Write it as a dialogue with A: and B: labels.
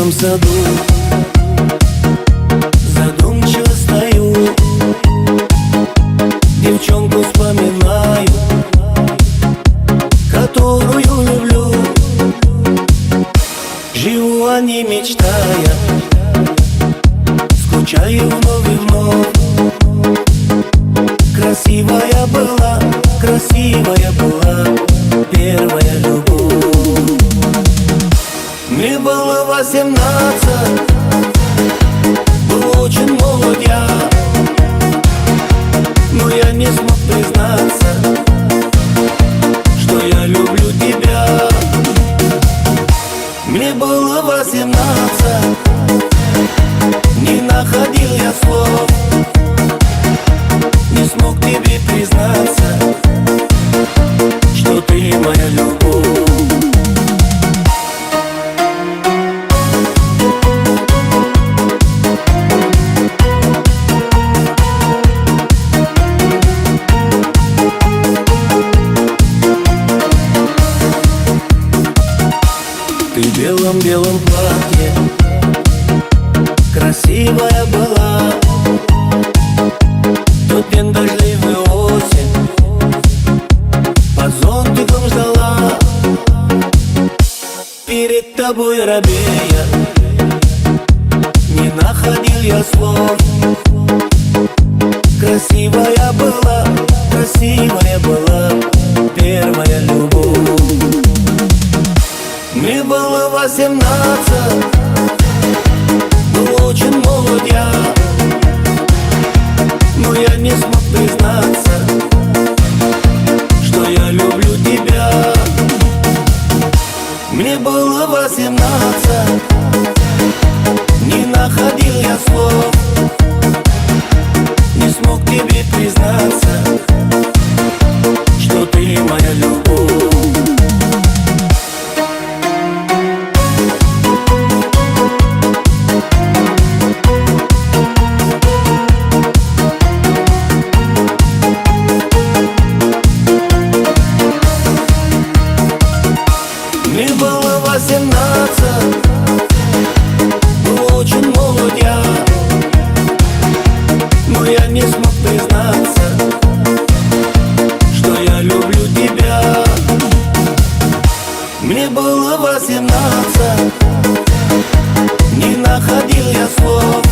A: белом саду задумчиво стою, девчонку вспоминаю, которую люблю. Живу о ней мечтая, скучаю вновь и вновь. Красивая была первая любовь. Мне было 18, был очень молод я, но я не смог признаться, что я люблю тебя. Мне было 18, не находил я слов, не смог тебе признаться, что ты моя любовь. Ты в белом платье красивая была. Тот день дождливый осень, под зонтиком ждала. Перед тобой робея, не находил я слов. Красивая была первая любовь. Мне было 18, был очень молод я, но я не смог признаться, что я люблю тебя. Мне было 18, не находил я слов, не смог тебе признаться, что ты моя любовь. Мне было 18, был очень молод я, но я не смог признаться, что я люблю тебя. Мне было 18, не находил я слов,